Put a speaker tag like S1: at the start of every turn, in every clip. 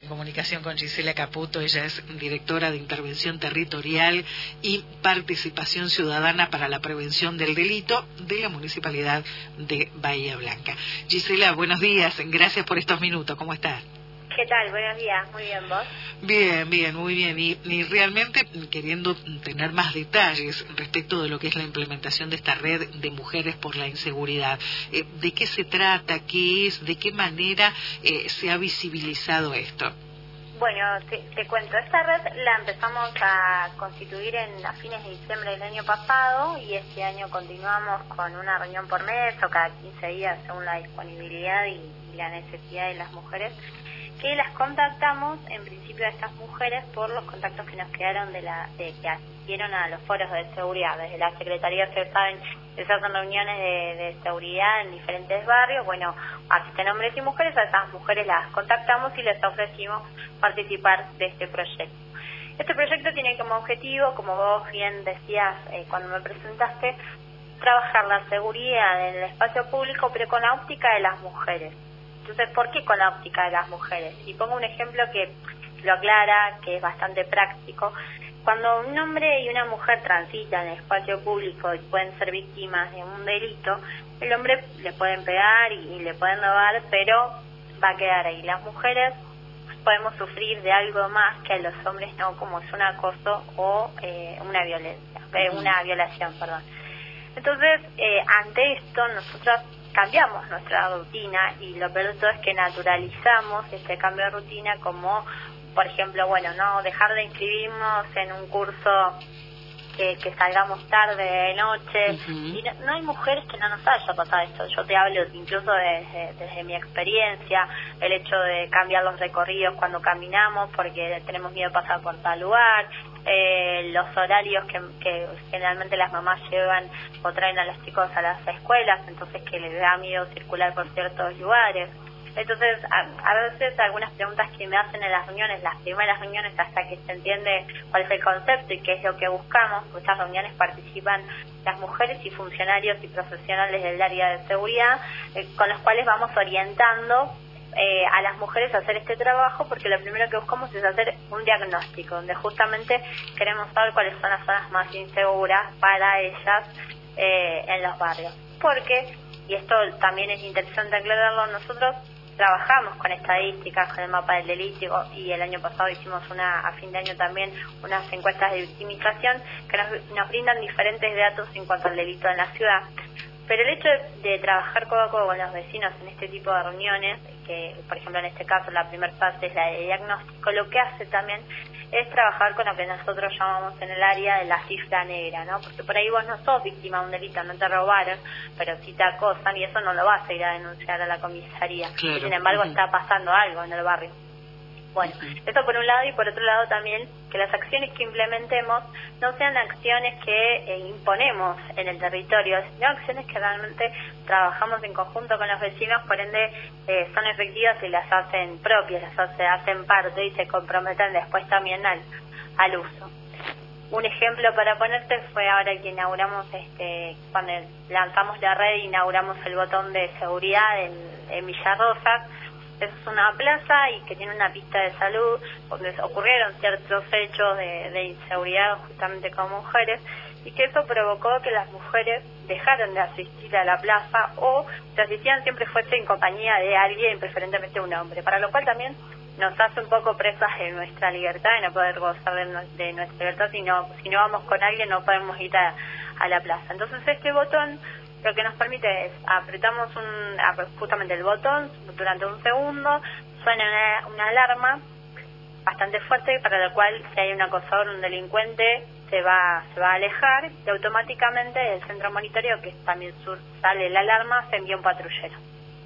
S1: Comunicación con Gisela Caputo, ella es directora de Intervención Territorial y Participación Ciudadana para la Prevención del Delito de la Municipalidad de Bahía Blanca. Gisela, buenos días, gracias por estos minutos, ¿cómo estás?
S2: ¿Qué tal? Buenos días, muy bien, ¿vos?
S1: Bien, muy bien, y realmente queriendo tener más detalles respecto de lo que es la implementación de esta red de mujeres por la inseguridad. ¿De qué se trata? ¿Qué es? ¿De qué manera se ha visibilizado esto?
S2: Bueno, te cuento, esta red la empezamos a constituir a fines de diciembre del año pasado y este año continuamos con una reunión por mes o cada 15 días según la disponibilidad y la necesidad de las mujeres, que las contactamos en principio a estas mujeres por los contactos que nos quedaron de que asistieron a los foros de seguridad. Desde la Secretaría, ustedes saben, se hacen reuniones de seguridad en diferentes barrios. Bueno, asisten hombres y mujeres, a esas mujeres las contactamos y les ofrecimos participar de este proyecto. Este proyecto tiene como objetivo, como vos bien decías cuando me presentaste, trabajar la seguridad en el espacio público, pero con la óptica de las mujeres. Entonces, ¿por qué con la óptica de las mujeres? Y pongo un ejemplo que lo aclara, que es bastante práctico. Cuando un hombre y una mujer transitan en el espacio público y pueden ser víctimas de un delito, el hombre le pueden pegar y le pueden robar, pero va a quedar ahí. Las mujeres podemos sufrir de algo más que a los hombres no, como es un acoso o una violación. Entonces, ante esto, nosotros cambiamos nuestra rutina y lo peor de todo es que naturalizamos este cambio de rutina como, por ejemplo, no dejar de inscribirnos en un curso que salgamos tarde de noche. Y no hay mujeres que no nos haya pasado esto. Yo te hablo incluso desde mi experiencia, el hecho de cambiar los recorridos cuando caminamos porque tenemos miedo de pasar por tal lugar, los horarios que generalmente las mamás llevan o traen a los chicos a las escuelas, entonces que les da miedo circular por ciertos lugares. Entonces, a veces algunas preguntas que me hacen en las reuniones, las primeras reuniones hasta que se entiende cuál es el concepto y qué es lo que buscamos, en estas reuniones participan las mujeres y funcionarios y profesionales del área de seguridad, con los cuales vamos orientando a las mujeres a hacer este trabajo, porque lo primero que buscamos es hacer un diagnóstico, donde justamente queremos saber cuáles son las zonas más inseguras para ellas en los barrios. Porque, y esto también es interesante aclararlo, nosotros trabajamos con estadísticas, con el mapa del delito y el año pasado hicimos a fin de año también unas encuestas de victimización que nos brindan diferentes datos en cuanto al delito en la ciudad. Pero el hecho de trabajar codo a codo con los vecinos en este tipo de reuniones, que por ejemplo en este caso la primera fase es la de diagnóstico, lo que hace también es trabajar con lo que nosotros llamamos en el área de la cifra negra, ¿no? Porque por ahí vos no sos víctima de un delito, no te robaron, pero sí te acosan y eso no lo vas a ir a denunciar a la comisaría.
S1: Claro.
S2: Sin embargo, está pasando algo en el barrio. Bueno, eso por un lado, y por otro lado también que las acciones que implementemos no sean acciones que imponemos en el territorio, sino acciones que realmente trabajamos en conjunto con los vecinos, por ende son efectivas y las hacen propias, hacen parte y se comprometen después también al uso. Un ejemplo para ponerte fue ahora que inauguramos, cuando lanzamos la red, inauguramos el botón de seguridad en Villarrosa. Es una plaza y que tiene una pista de salud donde ocurrieron ciertos hechos de inseguridad justamente con mujeres, y que eso provocó que las mujeres dejaron de asistir a la plaza, o si asistían siempre fuese en compañía de alguien, preferentemente un hombre, para lo cual también nos hace un poco presas de nuestra libertad, de no poder gozar de nuestra libertad. Si no vamos con alguien no podemos ir a la plaza. Entonces este botón lo que nos permite es, apretamos justamente el botón durante un segundo, suena una alarma bastante fuerte, para lo cual si hay un acosador, un delincuente, se va a alejar, y automáticamente el centro de monitoreo, que también sale la alarma, se envía un patrullero.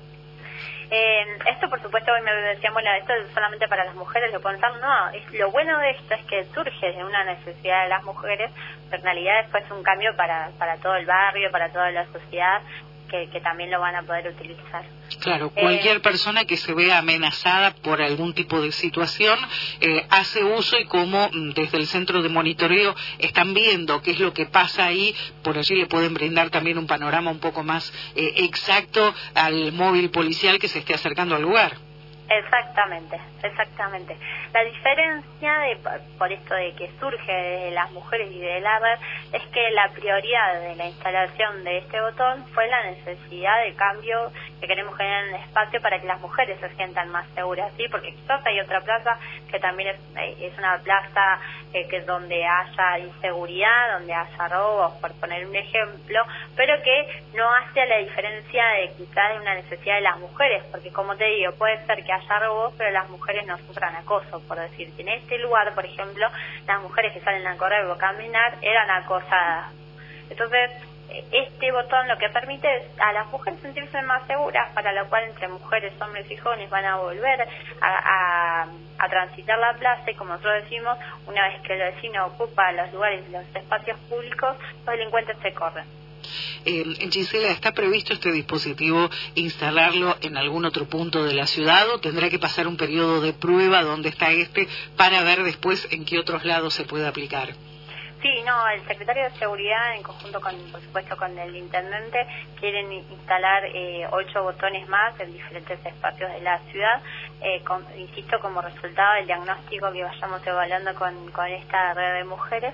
S2: Esto, por supuesto, hoy me decían, esto es solamente para las mujeres, lo pensar, no, lo bueno de esto es que surge de una necesidad de las mujeres, pero en realidad después es un cambio para todo el barrio, para toda la sociedad, que también lo van a poder utilizar.
S1: Claro, cualquier persona que se vea amenazada por algún tipo de situación hace uso, y como desde el centro de monitoreo están viendo qué es lo que pasa ahí, por allí le pueden brindar también un panorama un poco más exacto al móvil policial que se esté acercando al lugar.
S2: Exactamente, exactamente. La diferencia por esto de que surge de las mujeres y de la red es que la prioridad de la instalación de este botón fue la necesidad de cambio que queremos generar en el espacio para que las mujeres se sientan más seguras, ¿sí? Porque quizás hay otra plaza que también es una plaza que es donde haya inseguridad, donde haya robos, por poner un ejemplo, pero que no hace la diferencia de quizás de una necesidad de las mujeres, porque como te digo, puede ser que haya robos, pero las mujeres no sufran acoso, por decir. En este lugar, por ejemplo, las mujeres que salen a correr o a caminar eran acosadas. Entonces, este botón lo que permite es a las mujeres sentirse más seguras, para lo cual entre mujeres, hombres y jóvenes van a volver a transitar la plaza, y como nosotros decimos, una vez que el vecino ocupa los lugares y los espacios públicos, los delincuentes se corren.
S1: Gisela, ¿está previsto este dispositivo instalarlo en algún otro punto de la ciudad o tendrá que pasar un periodo de prueba donde está para ver después en qué otros lados se puede aplicar?
S2: Sí, no, el secretario de Seguridad, en conjunto por supuesto con el intendente, quieren instalar 8 botones más en diferentes espacios de la ciudad, insisto, como resultado del diagnóstico que vayamos evaluando con esta red de mujeres.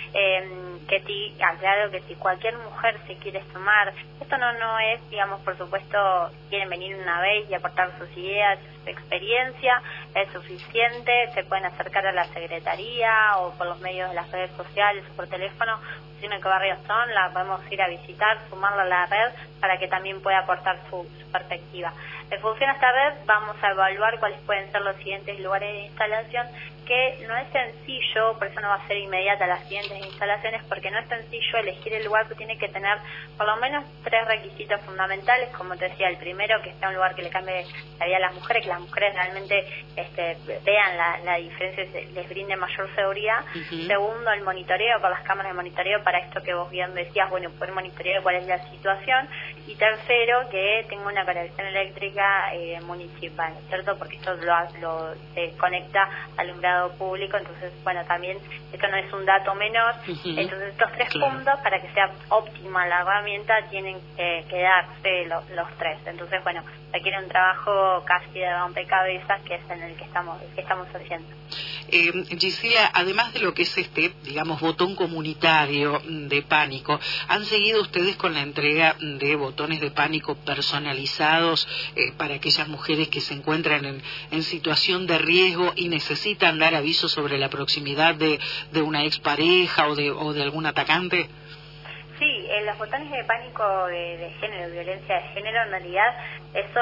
S2: Aclaro que si cualquier mujer se quiere sumar, esto no es, digamos, por supuesto, quieren venir una vez y aportar sus ideas, su experiencia, es suficiente, se pueden acercar a la secretaría o por los medios de las redes sociales o por teléfono, decirme qué barrios son, la podemos ir a visitar, sumarla a la red para que también pueda aportar su perspectiva. En función a esta red vamos a evaluar cuáles pueden ser los siguientes lugares de instalación, que no es sencillo, por eso no va a ser inmediata las siguientes instalaciones, porque no es sencillo elegir el lugar, que tiene que tener por lo menos 3 requisitos fundamentales, como te decía, el primero, que sea un lugar que le cambie la vida a las mujeres, que las mujeres realmente vean la diferencia y les brinde mayor seguridad. Segundo, el monitoreo, con las cámaras de monitoreo, para esto que vos bien decías, bueno, poder monitorear cuál es la situación. Y tercero, que tenga una conexión eléctrica municipal, ¿cierto? Porque esto se conecta al alumbrado público, entonces, bueno, también esto no es un dato menor. Entonces, estos 3 puntos, para que sea óptima la herramienta, tienen que darse los 3. Entonces, bueno, requiere un trabajo casi de rompecabezas, que es en el que estamos haciendo.
S1: Gisela, además de lo que es digamos, botón comunitario de pánico, ¿han seguido ustedes con la entrega de botones de pánico personalizados para aquellas mujeres que se encuentran en situación de riesgo y necesitan dar aviso sobre la proximidad de una expareja o de algún atacante?
S2: Sí, los botones de pánico de género, violencia de género, en realidad eso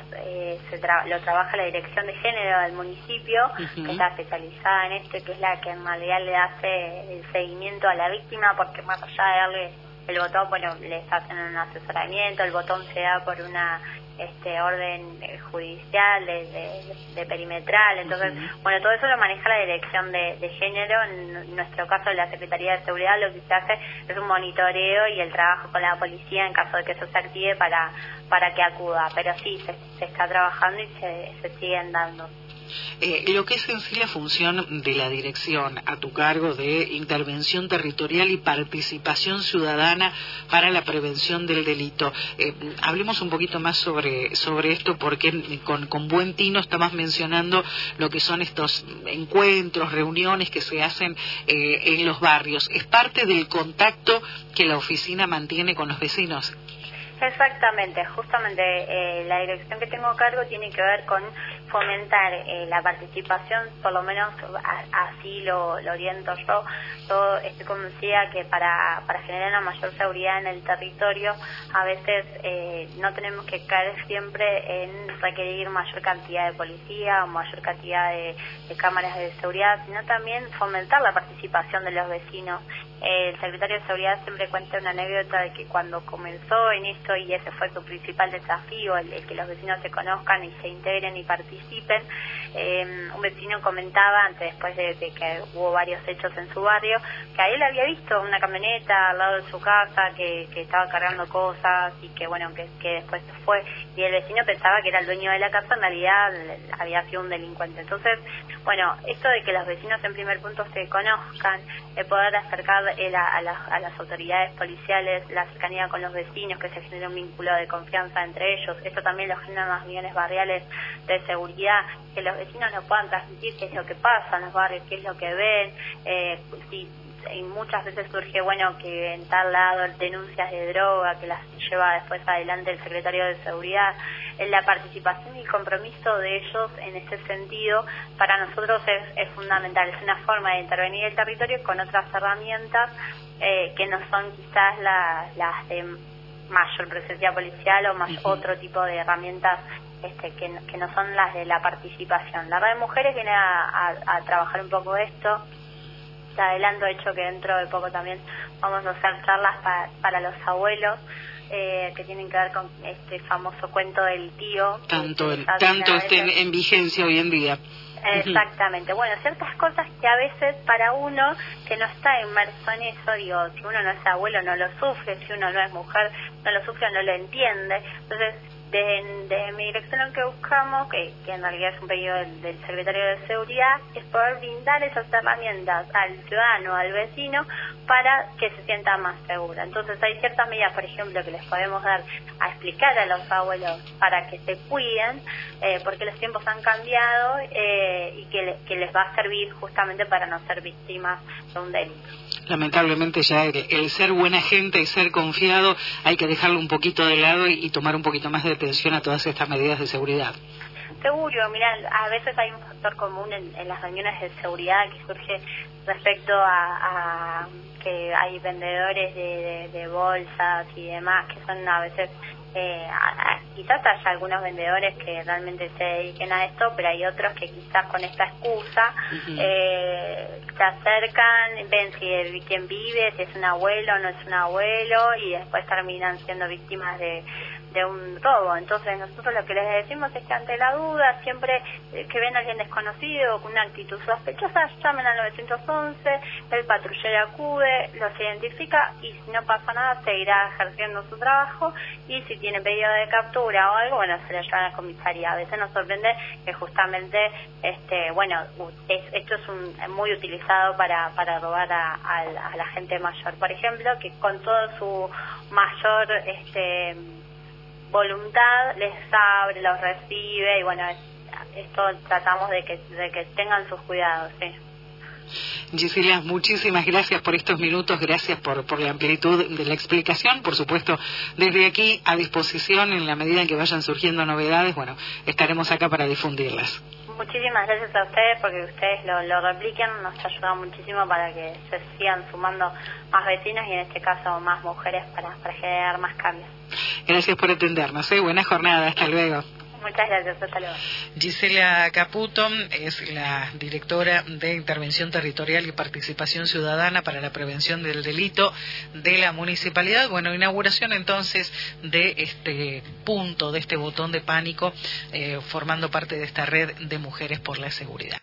S2: lo trabaja la Dirección de Género del municipio, que está especializada en esto, que es la que en realidad le hace el seguimiento a la víctima, porque más allá de darle el botón, bueno, les hacen un asesoramiento, el botón se da por una orden judicial de perimetral, entonces bueno, todo eso lo maneja la Dirección de Género. En nuestro caso, la Secretaría de Seguridad, lo que se hace es un monitoreo y el trabajo con la policía en caso de que eso se active para que acuda, pero sí, se está trabajando y se siguen dando.
S1: Lo que es en sí la función de la dirección a tu cargo de intervención territorial y participación ciudadana para la prevención del delito. Hablemos un poquito más sobre esto, porque con buen tino estamos mencionando lo que son estos encuentros, reuniones que se hacen en los barrios. ¿Es parte del contacto que la oficina mantiene con los vecinos?
S2: Exactamente, justamente la dirección que tengo a cargo tiene que ver con fomentar la participación, por lo menos así lo oriento yo. Yo estoy convencida que para generar una mayor seguridad en el territorio, a veces no tenemos que caer siempre en requerir mayor cantidad de policía o mayor cantidad de cámaras de seguridad, sino también fomentar la participación de los vecinos. El secretario de Seguridad siempre cuenta una anécdota de que cuando comenzó en esto, y ese fue su principal desafío, el que los vecinos se conozcan y se integren y participen, un vecino comentaba, después de que hubo varios hechos en su barrio, que a él había visto una camioneta al lado de su casa que estaba cargando cosas y que bueno, que después se fue, y el vecino pensaba que era el dueño de la casa, en realidad había sido un delincuente. Entonces, bueno, esto de que los vecinos en primer punto se conozcan, de poder acercar a las autoridades policiales, la cercanía con los vecinos, que se tener un vínculo de confianza entre ellos. Esto también lo generan las reuniones barriales de seguridad, que los vecinos nos puedan transmitir qué es lo que pasa en los barrios, qué es lo que ven, y muchas veces surge, bueno, que en tal lado denuncias de droga, que las lleva después adelante el secretario de Seguridad. La participación y el compromiso de ellos en ese sentido para nosotros es fundamental, es una forma de intervenir el territorio con otras herramientas que no son quizás las de mayor presencia policial o más otro tipo de herramientas que no son las de la participación. La Red de Mujeres viene a trabajar un poco esto. Te adelanto, hecho, que dentro de poco también vamos a hacer charlas para los abuelos, que tienen que ver con este famoso cuento del tío.
S1: Tanto esté en vigencia hoy en día.
S2: Exactamente. Bueno, ciertas cosas que a veces para uno que no está inmerso en eso, digo, si uno no es abuelo no lo sufre, si uno no es mujer no lo sufre, no lo entiende. Entonces, desde mi dirección lo que buscamos, que en realidad es un pedido del secretario de Seguridad, es poder brindar esas herramientas al ciudadano, al vecino, para que se sienta más segura. Entonces hay ciertas medidas, por ejemplo, que les podemos dar a explicar a los abuelos para que se cuiden, porque los tiempos han cambiado y que les va a servir justamente para no ser víctimas de un delito.
S1: Lamentablemente ya el ser buena gente y ser confiado hay que dejarlo un poquito de lado y tomar un poquito más de atención a todas estas medidas de seguridad.
S2: Seguro, mira, a veces hay un factor común en las reuniones de seguridad que surge respecto a que hay vendedores de bolsas y demás que son a veces, quizás haya algunos vendedores que realmente se dediquen a esto, pero hay otros que quizás con esta excusa se acercan, ven si quién vive, si es un abuelo o no es un abuelo, y después terminan siendo víctimas de un robo. Entonces nosotros lo que les decimos es que ante la duda, siempre que ven a alguien desconocido con una actitud sospechosa, llamen al 911, el patrullero acude, los identifica y si no pasa nada seguirá ejerciendo su trabajo, y si tiene pedido de captura o algo, bueno, se lo llevan a la comisaría. A veces nos sorprende que justamente esto es muy utilizado para robar a la gente mayor, por ejemplo, que con todo su mayor voluntad les abre, los recibe, y bueno, esto tratamos de que tengan sus cuidados, ¿sí?
S1: Gisela, muchísimas gracias por estos minutos, gracias por la amplitud de la explicación. Por supuesto, desde aquí a disposición, en la medida en que vayan surgiendo novedades, bueno, estaremos acá para difundirlas.
S2: Muchísimas gracias a ustedes, porque ustedes lo repliquen, nos ayuda muchísimo para que se sigan sumando más vecinos y en este caso más mujeres para generar más cambios.
S1: Gracias por atendernos, buena jornada, hasta luego.
S2: Muchas gracias, hasta luego.
S1: Gisela Caputo es la directora de Intervención Territorial y Participación Ciudadana para la Prevención del Delito de la Municipalidad. Bueno, inauguración entonces de este punto, de este botón de pánico, formando parte de esta red de mujeres por la seguridad.